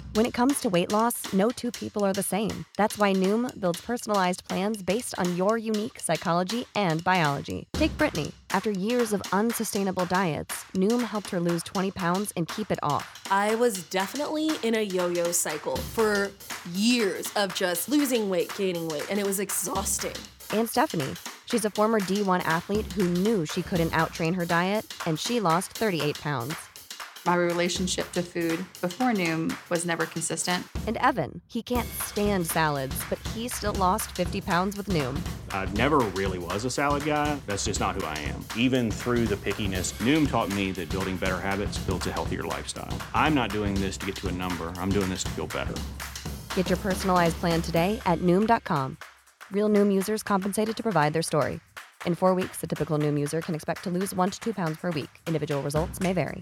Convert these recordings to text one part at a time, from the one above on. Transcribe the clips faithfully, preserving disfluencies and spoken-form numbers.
When it comes to weight loss, no two people are the same. That's why Noom builds personalized plans based on your unique psychology and biology. Take Brittany. After years of unsustainable diets, Noom helped her lose twenty pounds and keep it off. I was definitely in a yo-yo cycle for years of just losing weight, gaining weight, and it was exhausting. And Stephanie. She's a former D one athlete who knew she couldn't outtrain her diet, and she lost thirty-eight pounds. My relationship to food before Noom was never consistent. And Evan, he can't stand salads, but he still lost fifty pounds with Noom. I never really was a salad guy. That's just not who I am. Even through the pickiness, Noom taught me that building better habits builds a healthier lifestyle. I'm not doing this to get to a number. I'm doing this to feel better. Get your personalized plan today at Noom dot com. Real Noom users compensated to provide their story. In four weeks, the typical Noom user can expect to lose one to two pounds per week. Individual results may vary.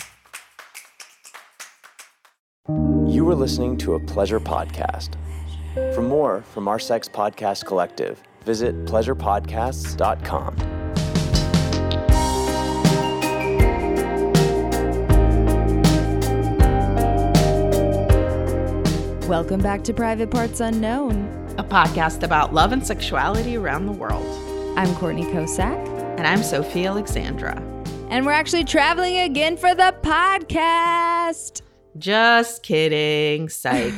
You were listening to a Pleasure podcast. For more from our Sex Podcast Collective, visit pleasure podcasts dot com. Welcome back to Private Parts Unknown, a podcast about love and sexuality around the world. I'm Courtney Kosak. And I'm Sophie Alexandra. And we're actually traveling again for the podcast. Just kidding. Psych.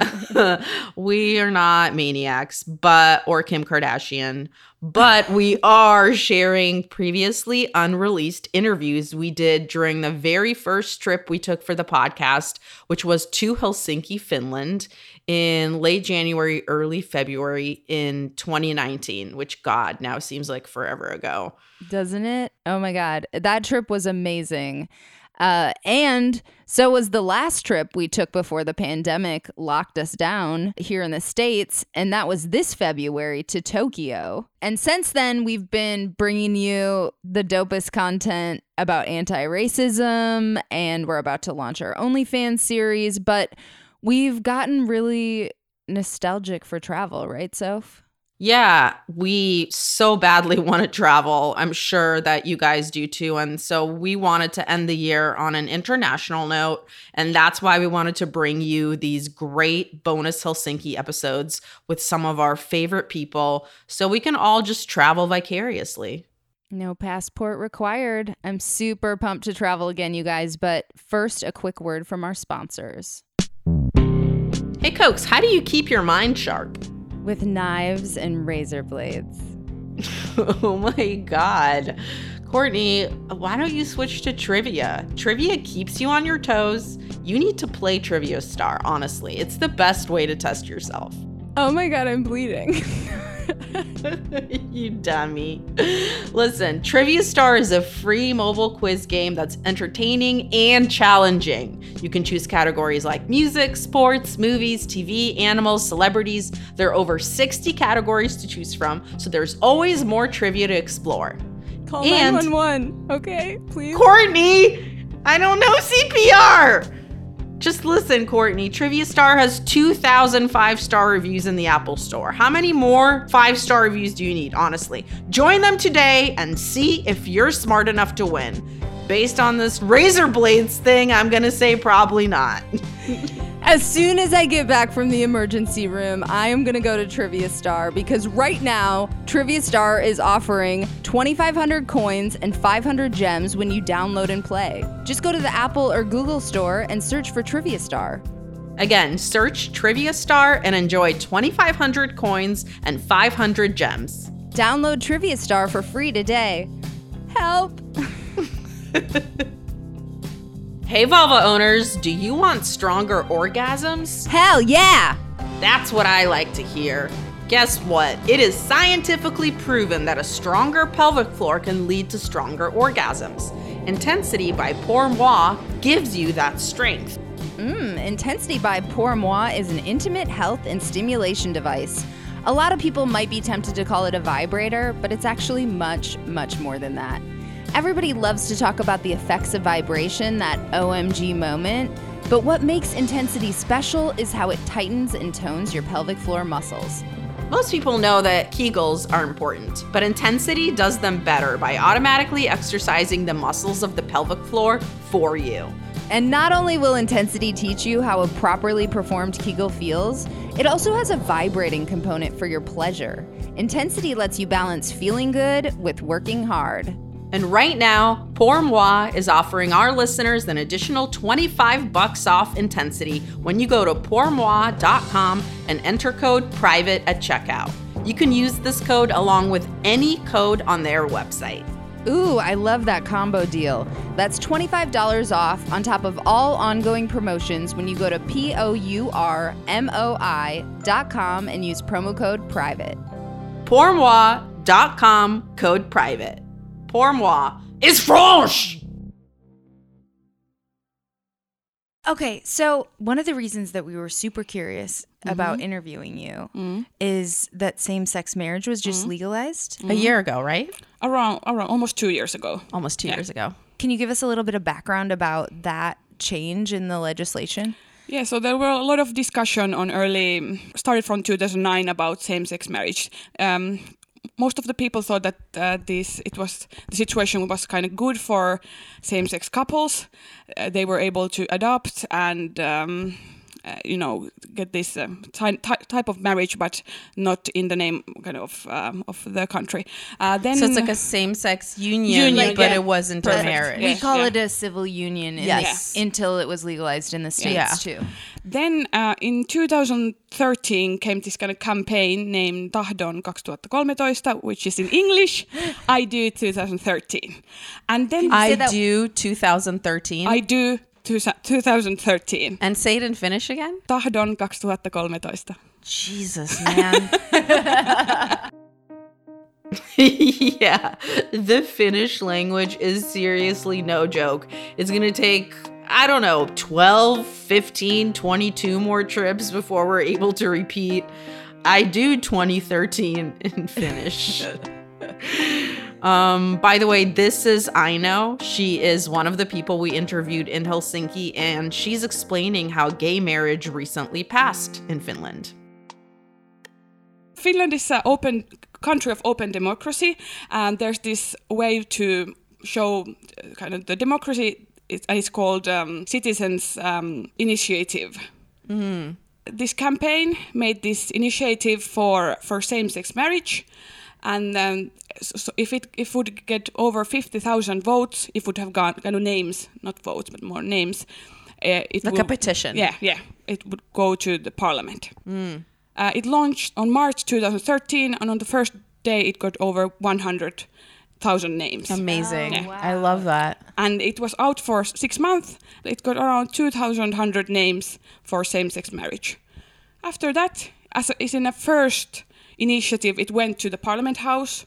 We are not maniacs, but or Kim Kardashian, but we are sharing previously unreleased interviews we did during the very first trip we took for the podcast, which was to Helsinki, Finland in late January, early February in twenty nineteen, which God now seems like forever ago. Doesn't it? Oh my God. That trip was amazing. Uh, and so was the last trip we took before the pandemic locked us down here in the States. And that was this February to Tokyo. And since then, we've been bringing you the dopest content about anti-racism. And we're about to launch our OnlyFans series. But we've gotten really nostalgic for travel, right, Soph? Yeah, we so badly want to travel. I'm sure that you guys do too. And so we wanted to end the year on an international note. And that's why we wanted to bring you these great bonus Helsinki episodes with some of our favorite people so we can all just travel vicariously. No passport required. I'm super pumped to travel again, you guys. But first, a quick word from our sponsors. Hey, Cokes, how do you keep your mind sharp? With knives and razor blades. Oh my God. Courtney, why don't you switch to trivia? Trivia keeps you on your toes. You need to play Trivia Star, honestly. It's the best way to test yourself. Oh my God, I'm bleeding. You dummy. Listen, Trivia Star is a free mobile quiz game that's entertaining and challenging. You can choose categories like music, sports, movies, T V, animals, celebrities. There are over sixty categories to choose from, so there's always more trivia to explore. Call nine one one, okay, please? Courtney, I don't know C P R. Just listen, Courtney. Trivia Star has two thousand five-star reviews in the Apple Store. How many more five-star reviews do you need, honestly? Join them today and see if you're smart enough to win. Based on this razor blades thing, I'm going to say probably not. As soon as I get back from the emergency room, I am going to go to Trivia Star because right now, Trivia Star is offering twenty-five hundred coins and five hundred gems when you download and play. Just go to the Apple or Google store and search for Trivia Star. Again, search Trivia Star and enjoy twenty-five hundred coins and five hundred gems. Download Trivia Star for free today. Help! Hey, vulva owners, do you want stronger orgasms? Hell yeah! That's what I like to hear. Guess what? It is scientifically proven that a stronger pelvic floor can lead to stronger orgasms. Intensity by Pour Moi gives you that strength. Mmm, Intensity by Pour Moi is an intimate health and stimulation device. A lot of people might be tempted to call it a vibrator, but it's actually much, much more than that. Everybody loves to talk about the effects of vibration, that O M G moment, but what makes Intensity special is how it tightens and tones your pelvic floor muscles. Most people know that Kegels are important, but Intensity does them better by automatically exercising the muscles of the pelvic floor for you. And not only will Intensity teach you how a properly performed Kegel feels, it also has a vibrating component for your pleasure. Intensity lets you balance feeling good with working hard. And right now, Pour Moi is offering our listeners an additional twenty-five bucks off Intensity when you go to pour moi dot com and enter code PRIVATE at checkout. You can use this code along with any code on their website. Ooh, I love that combo deal. That's twenty-five dollars off on top of all ongoing promotions when you go to P O U R M O I dot com and use promo code PRIVATE. pour moi dot com, code PRIVATE. Pour moi is French! Okay, so one of the reasons that we were super curious mm-hmm. about interviewing you mm-hmm. is that same-sex marriage was just mm-hmm. legalized. Mm-hmm. A year ago, right? Around, around almost two years ago. Almost two yeah. years ago. Can you give us a little bit of background about that change in the legislation? Yeah, so there were a lot of discussion on early, started from two thousand nine about same-sex marriage. Um, most of the people thought that uh, this it was the situation was kind of good for same-sex couples. Uh, they were able to adopt and um, uh, you know get this um, ty- ty- type of marriage, but not in the name kind of um, of the country. Uh, then so it's like a same-sex union, union like, but yeah. it wasn't Perfect. a marriage. We yeah. call yeah. it a civil union. In yes, the, until it was legalized in the states yeah. too. Then uh, in two thousand thirteen came this kind of campaign named Tahdon twenty thirteen, which is in English, I do twenty thirteen. And then I do twenty thirteen. I do twenty thirteen. And say it in Finnish again? Tahdon twenty thirteen. Jesus, man. Yeah, the Finnish language is seriously no joke. It's going to take, I don't know, twelve, fifteen, twenty-two more trips before we're able to repeat I do twenty thirteen in Finnish. um, by the way, this is Aino. She is one of the people we interviewed in Helsinki, and she's explaining how gay marriage recently passed in Finland. Finland is an open country of open democracy, and there's this way to show kind of the democracy. It's, it's called um, Citizens um, Initiative. Mm-hmm. This campaign made this initiative for, for same-sex marriage, and um, so if it if would get over fifty thousand votes, it would have gone kind of names, not votes, but more names. Uh, it like will, a petition. Yeah, yeah. It would go to the parliament. Mm. Uh, it launched on March twenty thirteen, and on the first day, it got over one hundred thousand names. Amazing. Oh, yeah. Wow. I love that. And it was out for six months. It got around two thousand one hundred names for same-sex marriage. After that, as a, as in a first initiative, it went to the Parliament House.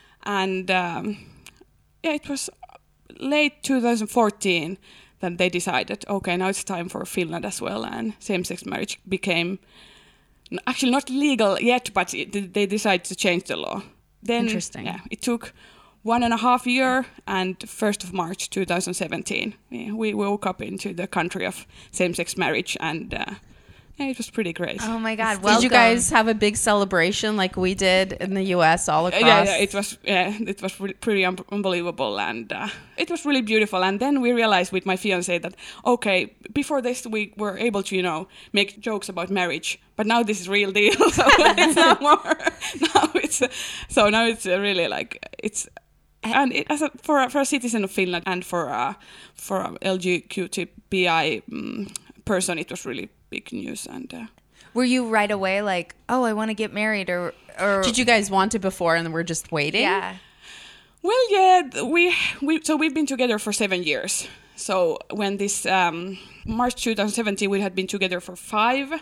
And um, yeah, it was late two thousand fourteen that they decided, okay, now it's time for Finland as well. And same-sex marriage became actually not legal yet, but it, they decided to change the law. Then, Interesting. Yeah, it took one and a half year, and first of March two thousand seventeen, yeah, we woke up into the country of same-sex marriage, and uh, yeah, it was pretty great. Oh my God! Did Welcome. you guys have a big celebration like we did in the U S all across? Yeah, yeah it was. Yeah, it was really, pretty un- unbelievable, and uh, it was really beautiful. And then we realized with my fiance that okay, before this we were able to, you know, make jokes about marriage, but now this is real deal. So it's no more. Now it's uh, so now it's uh, really like it's. And it, as a, for a, for a citizen of Finland and for a, for a L G B T Q I um, person, it was really big news. And uh, were you right away like, oh, I want to get married, or or did you guys want it before and we're just waiting? Yeah. Well, yeah, we we so we've been together for seven years. So when this um, March twenty seventeen, we had been together for five.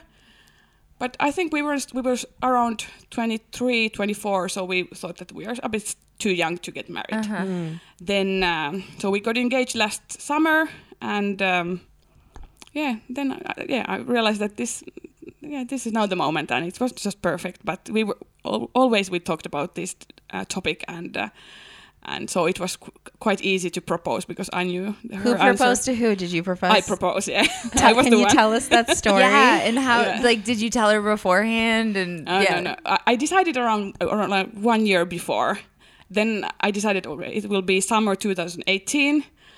But I think we were we were around twenty-three, twenty-four, so we thought that we are a bit too young to get married. Uh-huh. Mm. Then, um, so we got engaged last summer, and um, yeah, then uh, yeah, I realized that this, yeah, this is now the moment, and it was just perfect. But we were al- always we talked about this uh, topic, and uh, and so it was qu- quite easy to propose because I knew her Who proposed answer. to who? Did you propose? I proposed, yeah. Tell, I was can the you one. tell us that story? Yeah, and how Yeah. like did you tell her beforehand? And Uh, yeah. no, no. I, I decided around around like one year before. Then I decided already it will be summer two thousand eighteen.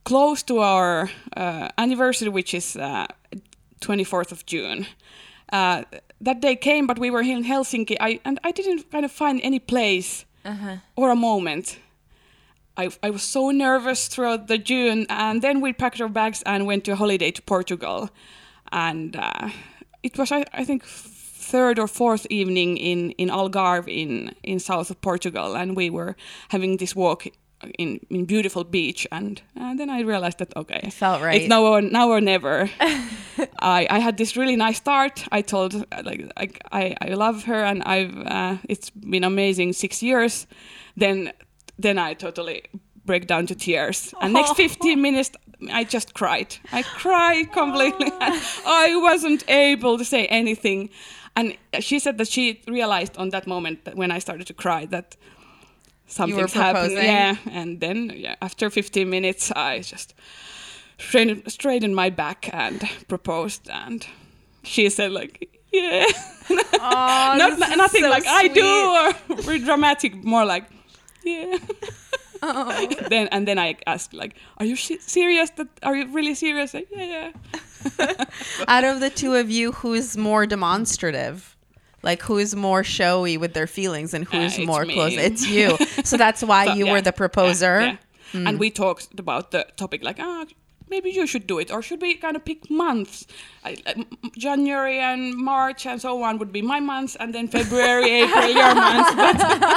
close to our uh, anniversary, which is uh, twenty-fourth of June. Uh, that day came, but we were in Helsinki, I, and I didn't kind of find any place uh-huh. or a moment. I, I was so nervous throughout the June, and then we packed our bags and went to a holiday to Portugal. And uh, it was, I, I think, third or fourth evening in, in Algarve in, in south of Portugal, and we were having this walk in, in beautiful beach, and, and then I realized that, okay, it felt right. It's now or, now or never. I, I had this really nice start. I told, like, I, I love her, and I've uh, it's been amazing six years. Then then I totally break down to tears. And next fifteen minutes, I just cried. I cried completely. I wasn't able to say anything. And she said that she realized on that moment that when I started to cry that something's happening. Yeah. And then yeah, after fifteen minutes, I just straightened, straightened my back and proposed. And she said, like, yeah. Oh, Not, nothing so like sweet. I do or very dramatic, more like, yeah. Oh. then and then I asked, like, are you sh- serious? That are you really serious? Like, yeah, yeah. Out of the two of you, who's more demonstrative? Like, who's more showy with their feelings and who's Uh, more me. close? It's you. So that's why So, you yeah, were the proposer. Yeah, yeah. Mm. And we talked about the topic, like, ah, maybe you should do it, or should we kind of pick months? I, uh, January and March and so on would be my months, and then February, April, your months. But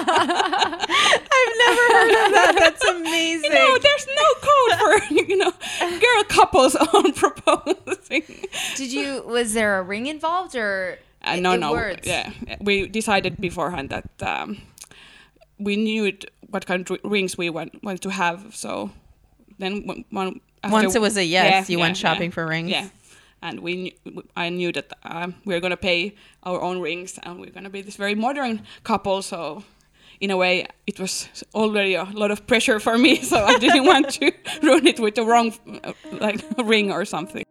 I've never heard of that. That's amazing. you know, there's no code for you know girl couples on proposing. Did you? Was there a ring involved, or Uh, no, in no. words? Yeah, we decided beforehand that um, we knew it, what kind of r- rings we want, wanted to have. So then, when, one after, Once it was a yes, yeah, you yeah, went shopping yeah, for rings. Yeah, and we, knew, I knew that um, we were gonna pay our own rings, and we're gonna be this very modern couple. So, in a way, it was already a lot of pressure for me. So I didn't want to ruin it with the wrong, uh, like ring or something.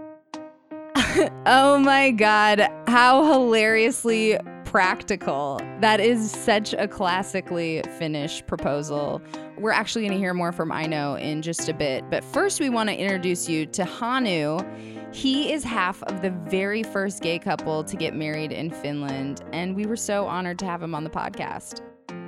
Oh my God, how hilariously practical. That is such a classically Finnish proposal. We're actually going to hear more from Aino in just a bit, but first we want to introduce you to Hanu. He is half of the very first gay couple to get married in Finland, and we were so honored to have him on the podcast.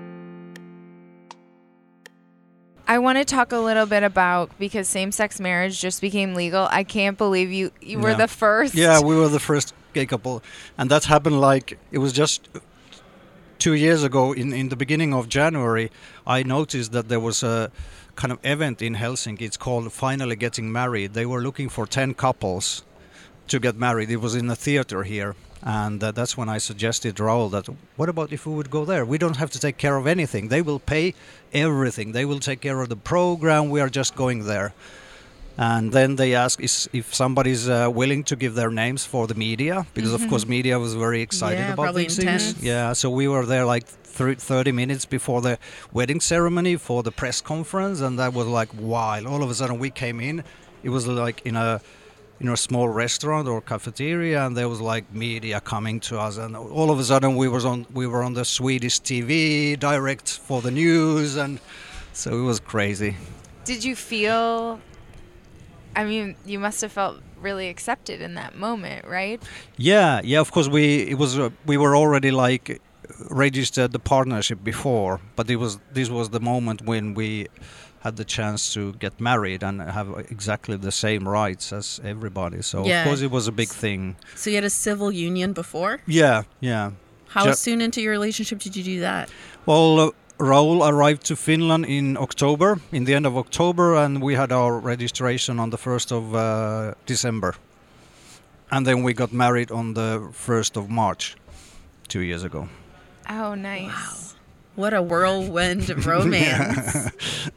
I want to talk a little bit about, because same-sex marriage just became legal. I can't believe you you were Yeah. the first. Yeah, we were the first gay couple. And that happened like, it was just two years ago in, in the beginning of January. I noticed that there was a kind of event in Helsinki. It's called Finally Getting Married. They were looking for ten couples to get married. It was in a theater here. And uh, that's when I suggested Raul that, what about if we would go there? We don't have to take care of anything. They will pay everything. They will take care of the program. We are just going there. And then they asked is, if somebody's uh, willing to give their names for the media, because Mm-hmm. of course media was very excited Yeah, about probably these things. intense. Yeah, so we were there like thirty minutes before the wedding ceremony for the press conference, and that was like wild. All of a sudden we came in. It was like in a you know, a small restaurant or cafeteria, and there was like media coming to us, and all of a sudden we was on we were on the Swedish T V direct for the news, and so it was crazy. Did you feel, I mean, you must have felt really accepted in that moment, right? Yeah, yeah. Of course, we it was uh, we were already like registered the partnership before, but it was this was the moment when we had the chance to get married and have exactly the same rights as everybody. So Yeah. of course it was a big thing. So you had a civil union before? Yeah, yeah. How Ju- soon into your relationship did you do that? Well, uh, Raul arrived to Finland in October, in the end of October, and we had our registration on the first of uh, December. And then we got married on the first of March, two years ago. Oh, nice. What a whirlwind romance.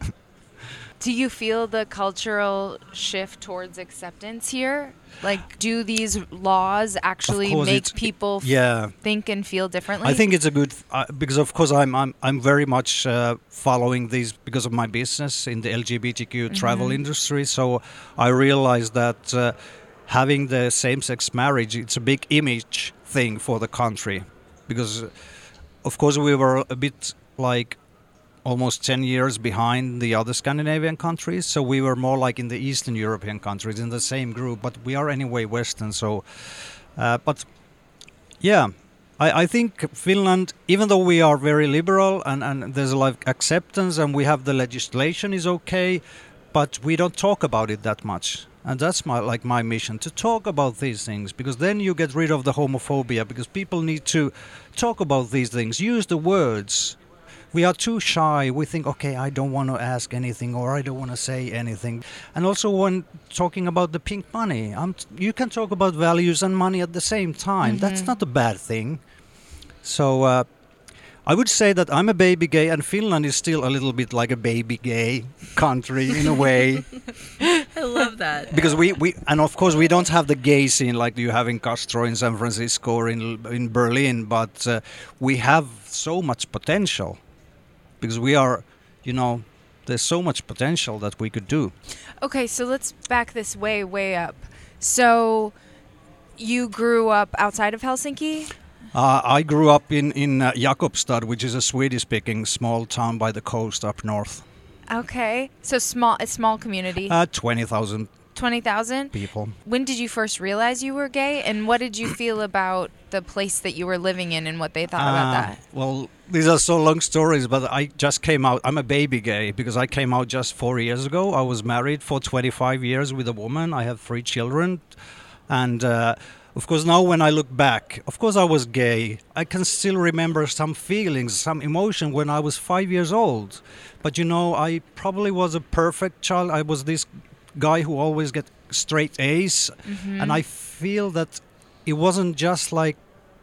Do you feel the cultural shift towards acceptance here? Like, do these laws actually course make it's- people f- Yeah. think and feel differently? I think it's a good th- uh, because of course I'm I'm I'm very much uh, following these because of my business in the L G B T Q travel industry. So I realized that uh, having the same-sex marriage, it's a big image thing for the country, because uh, of course we were a bit like almost ten years behind the other Scandinavian countries. So we were more like in the Eastern European countries in the same group, but we are anyway Western. So, uh, but yeah, I, I think Finland, even though we are very liberal and, and there's a lot of acceptance and we have the legislation is okay, but we don't talk about it that much. And that's my like my mission, to talk about these things, because then you get rid of the homophobia, because people need to talk about these things, use the words. We are too shy. We think, okay, I don't want to ask anything, or I don't want to say anything. And also when talking about the pink money, um, you can talk about values and money at the same time. Mm-hmm. That's not a bad thing. So uh, I would say that I'm a baby gay, and Finland is still a little bit like a baby gay country in a way. I love that. Because we, we and of course we don't have the gay scene like you have in Castro in San Francisco or in in Berlin, but uh, we have so much potential. Because we are, you know, there's so much potential that we could do. Okay, so let's back this way, way up. So you grew up outside of Helsinki? Uh, I grew up in, in uh, Jakobstad, which is a Swedish-speaking small town by the coast up north. Okay, so small, a small community. Uh, twenty thousand twenty thousand people. When did you first realize you were gay, and what did you feel about the place that you were living in and what they thought uh, about that? Well, these are so long stories, but I just came out. I'm a baby gay because I came out just four years ago. I was married for twenty-five years with a woman. I have three children. And uh, of course, now when I look back, of course I was gay. I can still remember some feelings, some emotion when I was five years old. But you know, I probably was a perfect child. I was this guy who always get straight A's. Mm-hmm. And I feel that it wasn't just like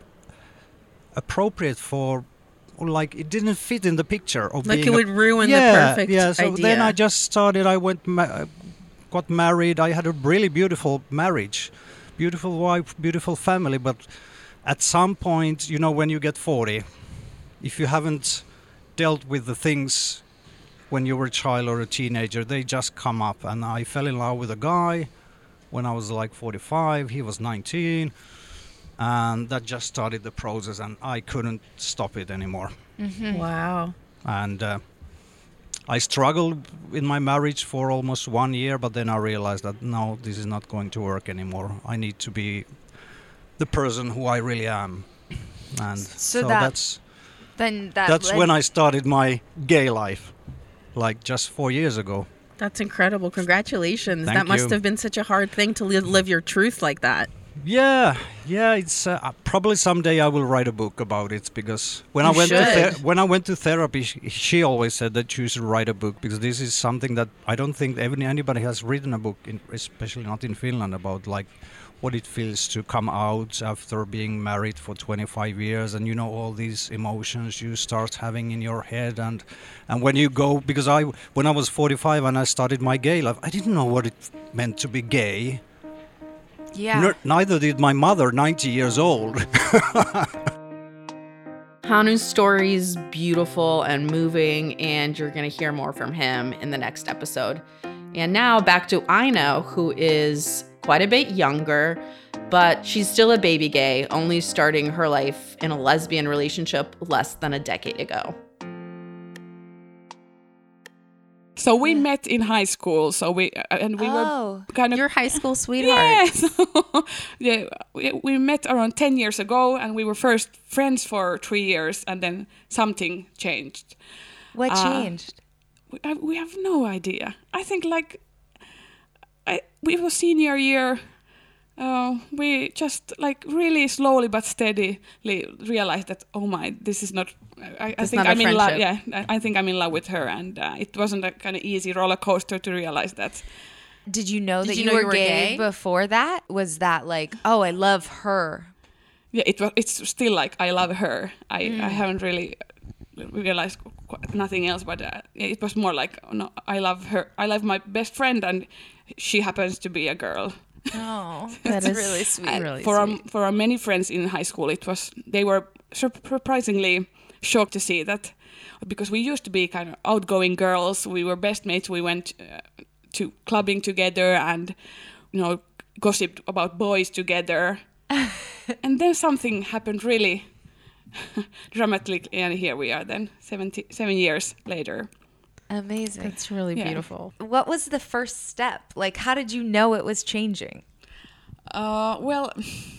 appropriate for, like it didn't fit in the picture of like being it a, would ruin yeah, the perfect yeah. So idea. then I just started. I went, ma- got married. I had a really beautiful marriage, beautiful wife, beautiful family. But at some point, you know, when you get forty, if you haven't dealt with the things when you were a child or a teenager, they just come up. And I fell in love with a guy when I was like forty-five. He was nineteen. And that just started the process, and I couldn't stop it anymore. Mm-hmm. Wow. And uh, I struggled in my marriage for almost one year, but then I realized that, no, this is not going to work anymore. I need to be the person who I really am. And so, so that, that's then that that's led- when I started my gay life, like just four years ago. That's incredible. Congratulations. Thank that must you. have been such a hard thing to live, live your truth like that. Yeah, yeah. It's uh, probably someday I will write a book about it, because when You I went to should. ther- when I went to therapy, she, she always said that you should write a book, because this is something that I don't think any, anybody has written a book, in, especially not in Finland, about like what it feels to come out after being married for twenty-five years, and you know all these emotions you start having in your head, and and when you go, because I when I was forty-five and I started my gay life, I didn't know what it meant to be gay. Yeah. N- neither did my mother, ninety years old. Hanu's story is beautiful and moving, and you're going to hear more from him in the next episode. And now back to Aino, who is quite a bit younger, but she's still a baby gay, only starting her life in a lesbian relationship less than a decade ago. So we met in high school. So we uh, and we Oh, were kind of Your high school sweetheart. Yes. yeah, we, we met around ten years ago, and we were first friends for three years, and then something changed. What Uh, changed? We, I, we have no idea. I think like I we were senior year. Uh, we just like really slowly but steadily realized that, oh my, this is not. I, I It's think not a I'm in love. friendship. Yeah, I I think I'm in love with her, and uh, it wasn't a kind of easy roller coaster to realize that. Did you know Did that you you, know were, you were gay, gay? before that? Was that like, oh, I love her? Yeah, it was. It's still like I love her. I, I haven't really realized qu- nothing else, but uh, it was more like, no, I love her. I love my best friend, and she happens to be a girl. Oh, That that's is really sweet. And really for our, sweet. for our many friends in high school, it was they were sur- surprisingly shocked to see that, because we used to be kind of outgoing girls. We were best mates. We went uh, to clubbing together, and you know, gossiped about boys together. And then something happened really dramatically, and here we are then, seventy, seven years later. Amazing. That's really Yeah. beautiful. What was the first step? Like, how did you know it was changing? Uh, well,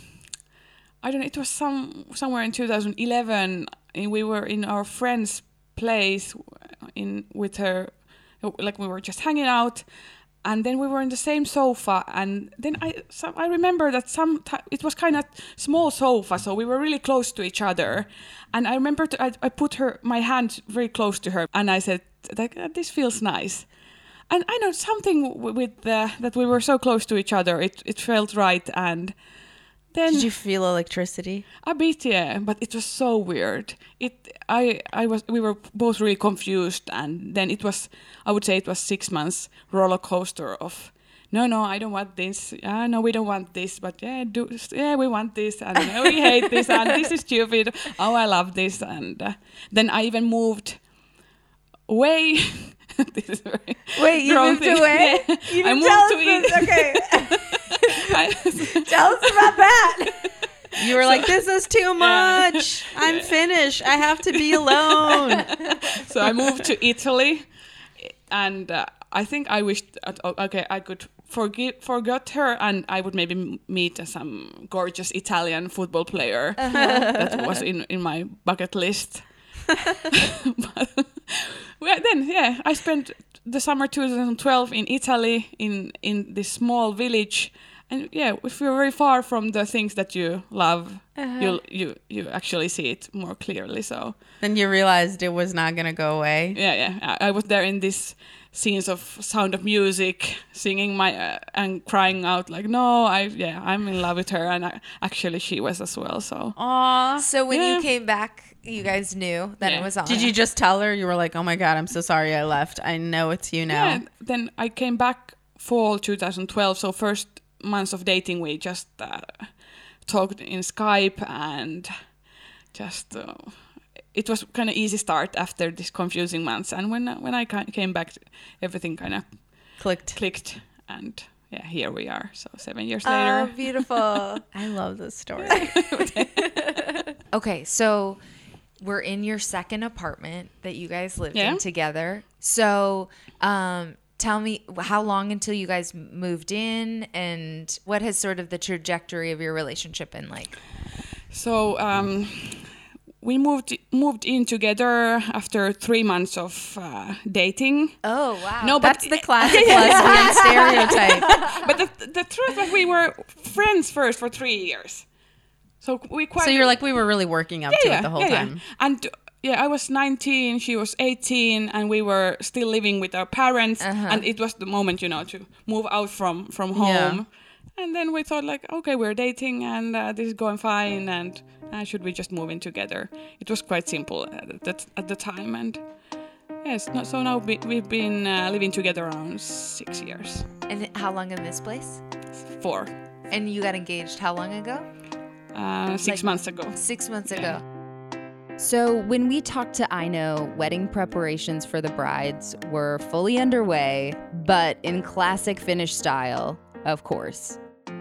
I don't know. It was some somewhere in two thousand eleven. And we were in our friend's place in with her, like we were just hanging out, and then we were in the same sofa. And then I some, I remember that some ti- it was kind of small sofa, so we were really close to each other. And I remember to, I, I put her my hand very close to her, and I said, like, "This feels nice." And I know something w- with uh, that we were so close to each other. It it felt right, and then Did you feel electricity? a bit, yeah, but it was so weird. It I I was we were both really confused, and then it was I would say it was six months roller coaster of no no I don't want this, ah no we don't want this, but yeah do yeah we want this, and yeah, we hate this, and this is stupid. Oh, I love this, and uh, then I even moved away. This is very Wait, you wrong moved thing. away? Yeah. You I didn't moved tell to us Italy. this. Okay. I- Tell us about that. You were like, this is too much. I'm finished. I have to be alone. So I moved to Italy, and uh, I think I wished, uh, okay, I could forgive, forgot her, and I would maybe m- meet uh, some gorgeous Italian football player. That was in, in my bucket list. But, well, then, yeah, I spent the summer twenty twelve in Italy, in, in this small village. And yeah, if you're very far from the things that you love, you'll, you you actually see it more clearly. So Then you realized it was not going to go away. yeah, yeah. I, I was there in this scenes of Sound of Music, singing my uh, and crying out like, no, I yeah, I'm in love with her, and I, actually she was as well. So Aw. So when Yeah. you came back, you guys knew that Yeah. it was on. Did you just tell her? You were like, oh my God, I'm so sorry I left. I know it's you now. yeah, then I came back fall twenty twelve. So first months of dating, we just uh, talked in Skype, and just uh, it was kind of easy start after these confusing months. And when when I ca- came back, everything kind of Clicked. clicked, and yeah, here we are. So seven years Oh, later. beautiful. I love this story. Okay, so we're in your second apartment that you guys lived Yeah. in together. So, um, tell me how long until you guys moved in, and what has sort of the trajectory of your relationship been like? So um, we moved moved in together after three months of uh, dating. Oh, wow. No, but That's the classic lesbian stereotype. but the, the truth was we were friends first for three years. So we quite. So you're like, we were really working up to it the whole yeah, time. Yeah. And yeah, I was nineteen, she was eighteen, and we were still living with our parents. Uh-huh. And it was the moment, you know, to move out from from home. Yeah. And then we thought like, okay, we're dating, and uh, this is going fine, and uh, should we just move in together? It was quite simple at that at the time, and yes, no, so now we, we've been uh, living together around six years, And how long in this place? four, And you got engaged how long ago? uh, six Like- months ago. Six months ago. Yeah. So, when we talked to Aino, wedding preparations for the brides were fully underway, but in classic Finnish style, of course.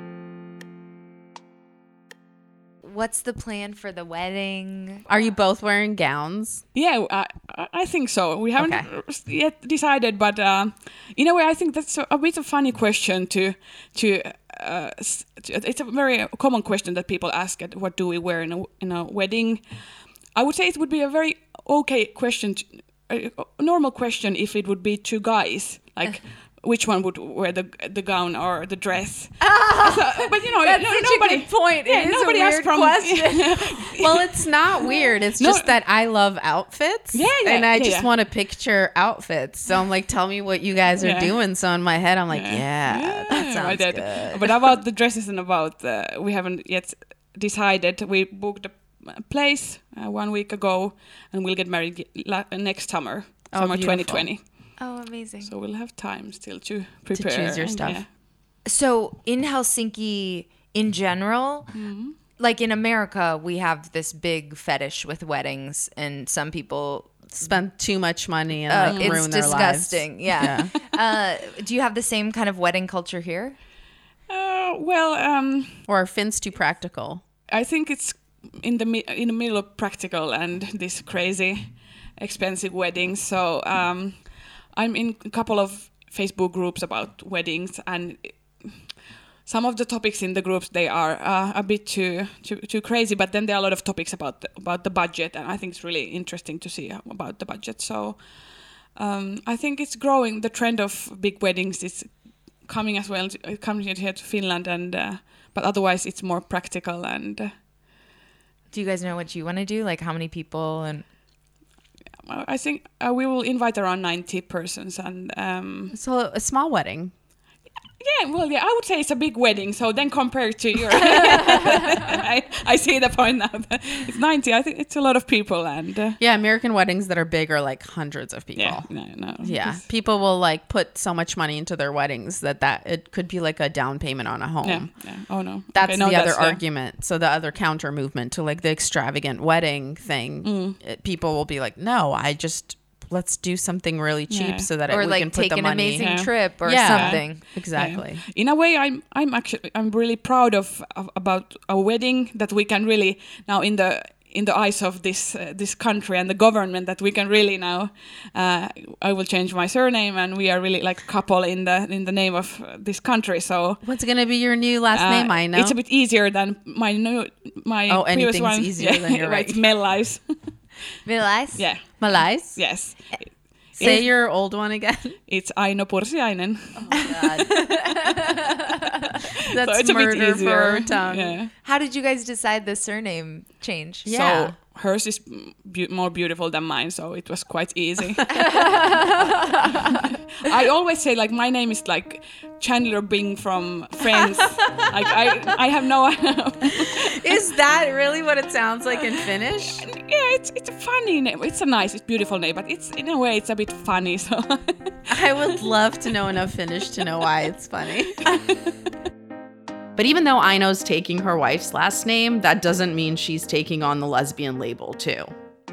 What's the plan for the wedding? Are you both wearing gowns? Yeah, I, I think so. We haven't Okay. yet decided, but uh, in a way, I think that's a, a bit of a funny question to to. Uh, s- to- it's a very common question that people ask: at what do we wear in a in a wedding? I would say it would be a very okay question, to, a, a normal question if it would be two guys, like. Which one would wear the the gown or the dress? So, but you know, That's no, such nobody. a good point. Yeah, it is nobody a asked weird from. question. Well, it's not weird. It's No. just that I love outfits. Yeah, yeah, And I yeah, just yeah. want to picture outfits. So I'm like, tell me what you guys are Yeah. doing. So in my head, I'm like, yeah, that sounds I did. good. But about the dresses and about uh, we haven't yet decided. We booked a place uh, one week ago, and we'll get married la- next summer, Oh, summer beautiful. twenty twenty. Oh, amazing. So we'll have time still to prepare. choose your and, stuff. yeah. So in Helsinki in general, like in America, we have this big fetish with weddings, and some people Spend too much money and uh, like it's ruin their disgusting. lives. Yeah. uh, do you have the same kind of wedding culture here? Uh, well, um, Or are Finns too practical? I think it's in the mi- in the middle of practical and this crazy expensive weddings. So um, I'm in a couple of Facebook groups about weddings, and some of the topics in the groups, they are uh, a bit too, too too crazy, but then there are a lot of topics about the, about the budget, and I think it's really interesting to see about the budget. So um, I think it's growing. The trend of big weddings is coming as well, coming here to Finland, and uh, but otherwise it's more practical. And uh, do you guys know what you want to do? Like how many people? And I think uh, we will invite around ninety persons, and um, so a small wedding. Yeah, well, yeah, I would say it's a big wedding. So then compared to your, I, I see the point now. It's ninety. I think it's a lot of people, and uh, yeah, American weddings that are big are like hundreds of people. Yeah, no, no. Yeah, people will like put so much money into their weddings that that it could be like a down payment on a home. Yeah, yeah. Oh no, that's okay, no, the that's, other yeah. argument. So the other counter movement to like the extravagant wedding thing, Mm. it, people will be like, no, I just. Let's do something really cheap Yeah. so that or we like can put take the an money. amazing Yeah. trip or Yeah. something. Exactly. Yeah. In a way, I'm I'm actually I'm really proud of, of about a wedding that we can really now in the in the eyes of this uh, this country and the government that we can really now. Uh, I will change my surname, and we are really like a couple in the in the name of this country. So what's gonna be your new last uh, name? I know it's a bit easier than my new my Oh, previous anything's one. easier than you're right. It's Mellais. Millais? Yeah. Malais. Yes. Say It's- your old one again. It's Aino Pursiainen. That's So it's a bit murder for easier. our tongue. Yeah. How did you guys decide the surname change? Yeah. So hers is be- more beautiful than mine, so it was quite easy. I always say like my name is like Chandler Bing from Friends. Like I, I have no. Is that really what it sounds like in Finnish? Yeah, it's it's a funny name. It's a nice, it's beautiful name, but it's in a way it's a bit funny. So I would love to know enough Finnish to know why it's funny. But even though Aino's taking her wife's last name, that doesn't mean she's taking on the lesbian label too.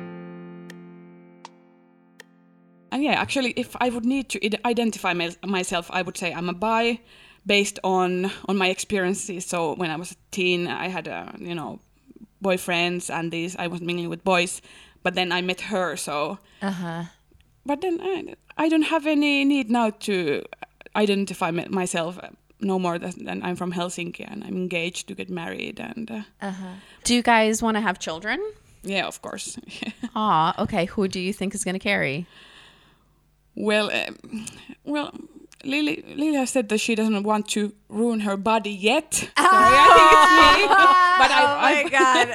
And yeah, actually, if I would need to id- identify my- myself, I would say I'm a bi, based on on my experiences. So when I was a teen, I had uh, you know boyfriends, and these I was mingling with boys, but then I met her. So, Uh-huh. but then I, I don't have any need now to identify my- myself no more than, than I'm from Helsinki and I'm engaged to get married, and uh, Uh-huh. Do you guys want to have children? yeah, of course. Aw, okay. Who do you think is going to carry? Well, um, well, Lily, Lily has said that she doesn't want to ruin her body yet. So I think it's me. But I, Oh my I, God.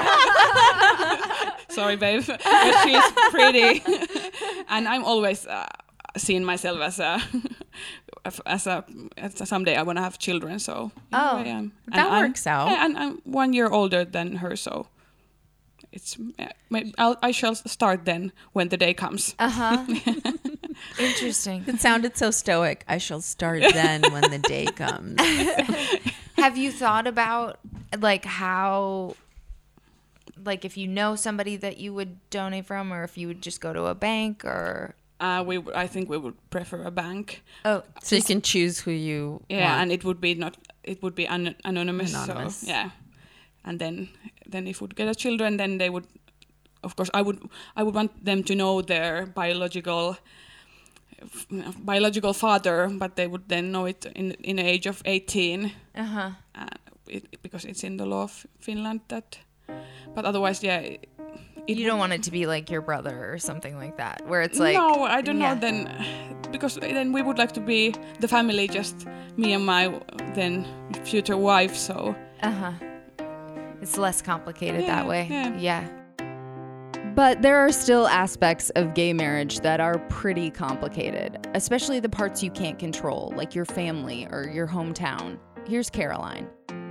sorry, babe, but she's pretty, and I'm always uh, seeing myself as a, as a, as a someday I want to have children. So in a Oh, way, I'm- and that I'm- works out. yeah, and I'm one year older than her, so. It's. uh, may- I'll, I shall start then when the day comes. Uh-huh. Interesting. It sounded so stoic. I shall start then when the day comes. Have you thought about like how like if you know somebody that you would donate from, or if you would just go to a bank, or Uh, we. w- I think we would prefer a bank. oh So you can choose who you Yeah, want. and it would be not. It would be un- anonymous. Anonymous. So, yeah, and then then if we would get a children, then they would. Of course, I would. I would want them to know their biological. biological father, but they would then know it in in the age of eighteen. uh-huh. Uh, it, because it's in the law of Finland that. But otherwise, yeah. It You would- don't want it to be like your brother or something like that, where it's like no, I don't yeah. know. Then, because then we would like to be the family, just me and my then future wife. So uh-huh. It's less complicated Yeah, that way. yeah. Yeah. But there are still aspects of gay marriage that are pretty complicated, especially the parts you can't control, like your family or your hometown. Here's Caroline.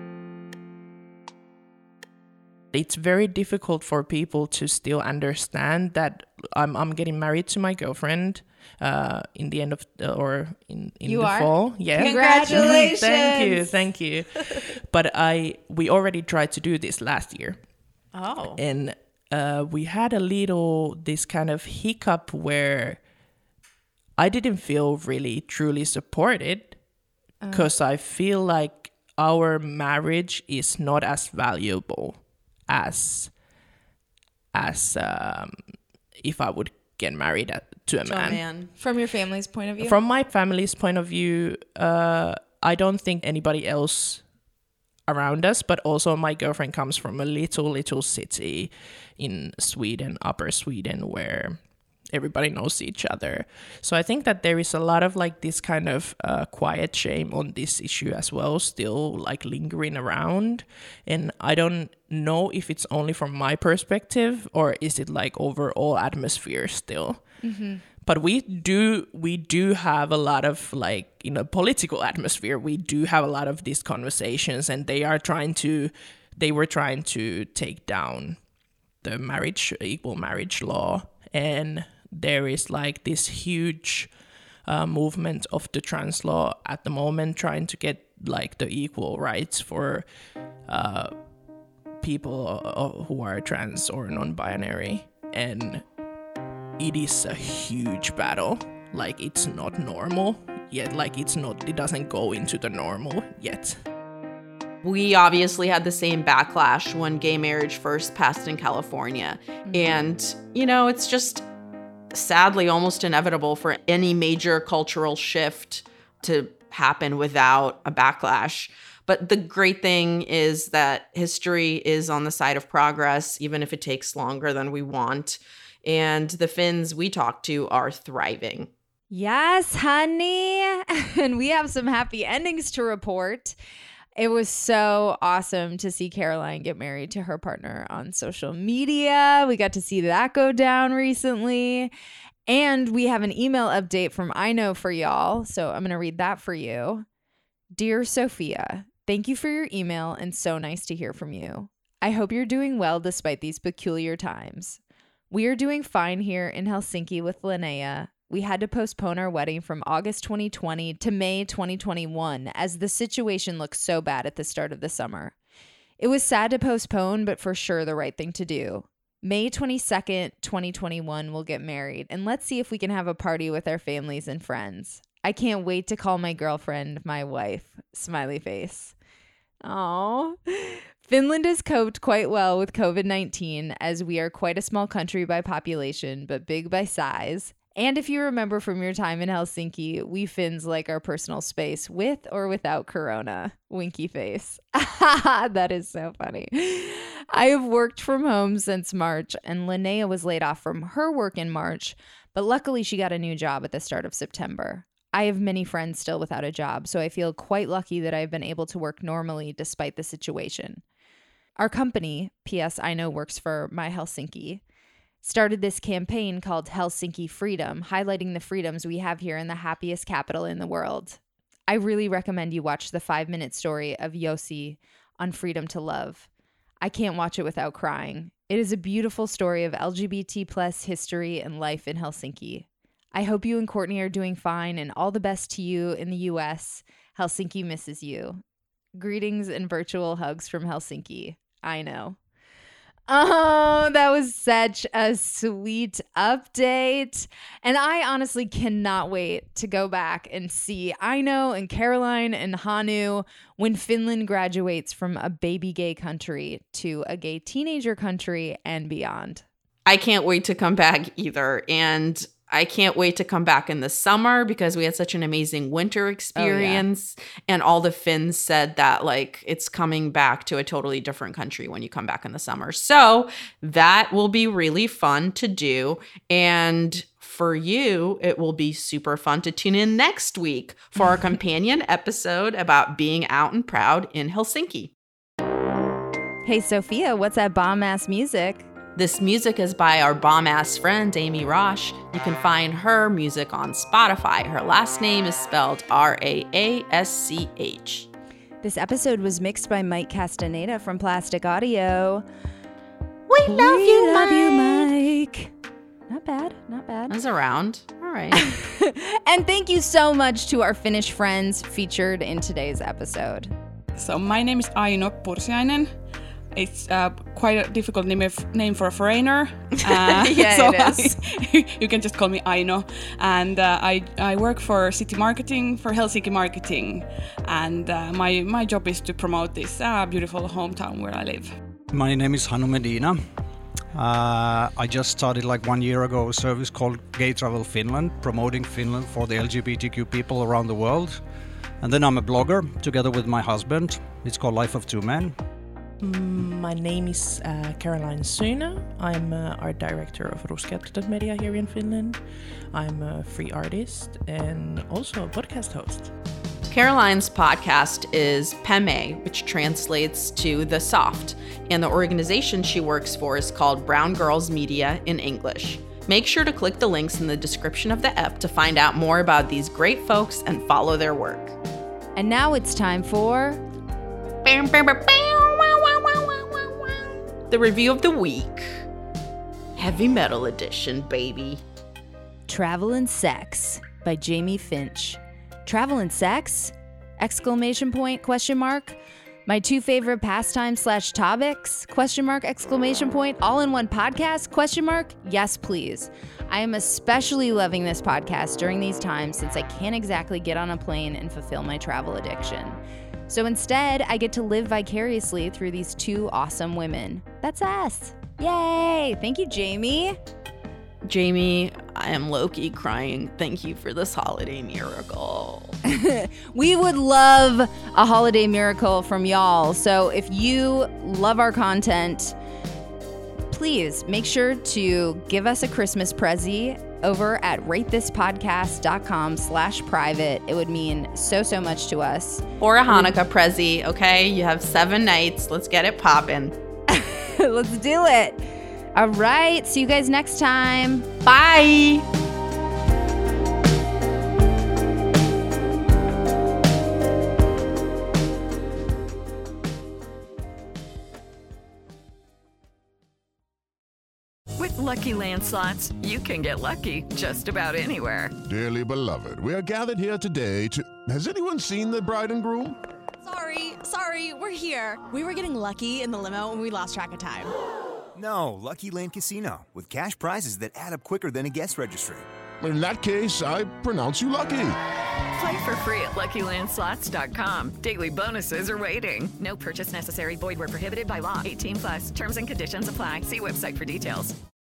It's very difficult for people to still understand that I'm I'm getting married to my girlfriend uh, in the end of uh, or in, in You the are? fall. Yeah. Congratulations. Thank you, thank you. But I we already tried to do this last year, Oh. and uh, we had a little this kind of hiccup where I didn't feel really truly supported because I feel like our marriage is not as valuable as as um, if I would get married at, to a To a man. man. From your family's point of view? From my family's point of view, uh, I don't think anybody else around us, but also my girlfriend comes from a little, little city in Sweden, Upper Sweden, where everybody knows each other. So I think that there is a lot of like this kind of uh, quiet shame on this issue as well, still like lingering around. And I don't know if it's only from my perspective or is it like overall atmosphere still. Mm-hmm. But we do we do have a lot of like, you know, political atmosphere. We do have a lot of these conversations, and they are trying to they were trying to take down the marriage equal marriage law. And there is like this huge uh, movement of the trans law at the moment, trying to get like the equal rights for uh, people uh, who are trans or non-binary. And it is a huge battle. Like, it's not normal yet. Like, it's not, it doesn't go into the normal yet. We obviously had the same backlash when gay marriage first passed in California. Mm-hmm. And, you know, it's just sadly almost inevitable for any major cultural shift to happen without a backlash. But the great thing is that history is on the side of progress, even if it takes longer than we want. And the Finns we talked to are thriving. Yes, honey. And we have some happy endings to report. It was so awesome to see Caroline get married to her partner on social media. We got to see that go down recently. And we have an email update from I Know for y'all. So I'm going to read that for you. Dear Sophia, thank you for your email and so nice to hear from you. I hope you're doing well despite these peculiar times. We are doing fine here in Helsinki with Linnea. We had to postpone our wedding from August twenty twenty to May twenty twenty-one as the situation looked so bad at the start of the summer. It was sad to postpone, but for sure the right thing to do. May twenty-second, twenty twenty-one, we'll get married, and let's see if we can have a party with our families and friends. I can't wait to call my girlfriend my wife. Smiley face. Aww. Finland has coped quite well with covid nineteen as we are quite a small country by population, but big by size. And if you remember from your time in Helsinki, we Finns like our personal space with or without corona. Winky face. That is so funny. I have worked from home since March, and Linnea was laid off from her work in March, but luckily she got a new job at the start of September. I have many friends still without a job, so I feel quite lucky that I've been able to work normally despite the situation. Our company, P S I Know works for My Helsinki, started this campaign called Helsinki Freedom, highlighting the freedoms we have here in the happiest capital in the world. I really recommend you watch the five-minute story of Yossi on Freedom to Love. I can't watch it without crying. It is a beautiful story of L G B T plus history and life in Helsinki. I hope you and Courtney are doing fine, and all the best to you in the U S. Helsinki misses you. Greetings and virtual hugs from Helsinki. I know. Oh, that was such a sweet update. And I honestly cannot wait to go back and see Aino and Caroline and Hanu when Finland graduates from a baby gay country to a gay teenager country and beyond. I can't wait to come back either. And I can't wait to come back in the summer because we had such an amazing winter experience. Oh, yeah. And all the Finns said that like it's coming back to a totally different country when you come back in the summer. So that will be really fun to do. And for you, it will be super fun to tune in next week for our companion episode about being out and proud in Helsinki. Hey, Sophia, what's that bomb-ass music? This music is by our bomb-ass friend, Amy Roche. You can find her music on Spotify. Her last name is spelled R A A S C H. This episode was mixed by Mike Castaneda from Plastic Audio. We love we you, love Mike. you, Mike. Not bad, not bad. I was around. All right. And thank you so much to our Finnish friends featured in today's episode. So my name is Aino Pursiainen. It's uh, quite a difficult name, name for a foreigner. Uh, yeah, so it is. I, you can just call me Aino. And uh, I, I work for city marketing, for Helsinki Marketing. And uh, my, my job is to promote this uh, beautiful hometown where I live. My name is Hannu Medina. Uh, I just started like one year ago a service called Gay Travel Finland, promoting Finland for the L G B T Q people around the world. And then I'm a blogger together with my husband. It's called Life of Two Men. Mm, my name is uh, Caroline Syynä. I'm uh, art director of Ruskeatunut Media here in Finland. I'm a free artist and also a podcast host. Caroline's podcast is Peme, which translates to The Soft, and the organization she works for is called Brown Girls Media in English. Make sure to click the links in the description of the ep to find out more about these great folks and follow their work. And now it's time for the review of the week. Heavy metal edition, baby. Travel and Sex by Jamie Finch. Travel and sex? Exclamation point, question mark. My two favorite pastimes slash topics, question mark, exclamation point, all in one podcast, question mark. Yes, please. I am especially loving this podcast during these times since I can't exactly get on a plane and fulfill my travel addiction. So instead, I get to live vicariously through these two awesome women. That's us. Yay! Thank you, Jamie. Jamie, I am low-key crying. Thank you for this holiday miracle. We would love a holiday miracle from y'all. So if you love our content, please make sure to give us a Christmas prezi over at ratethispodcast.com slash private. It would mean so, so much to us. Or a Hanukkah prezi, okay? You have seven nights. Let's get it poppin'. Let's do it. All right. See you guys next time. Bye. With Lucky Land Slots, you can get lucky just about anywhere. Dearly beloved, we are gathered here today to... Has anyone seen the bride and groom? Sorry, sorry, we're here. We were getting lucky in the limo and we lost track of time. No, Lucky Land Casino, with cash prizes that add up quicker than a guest registry. In that case, I pronounce you lucky. Play for free at Lucky Land Slots dot com. Daily bonuses are waiting. No purchase necessary. Void where prohibited by law. eighteen plus. Terms and conditions apply. See website for details.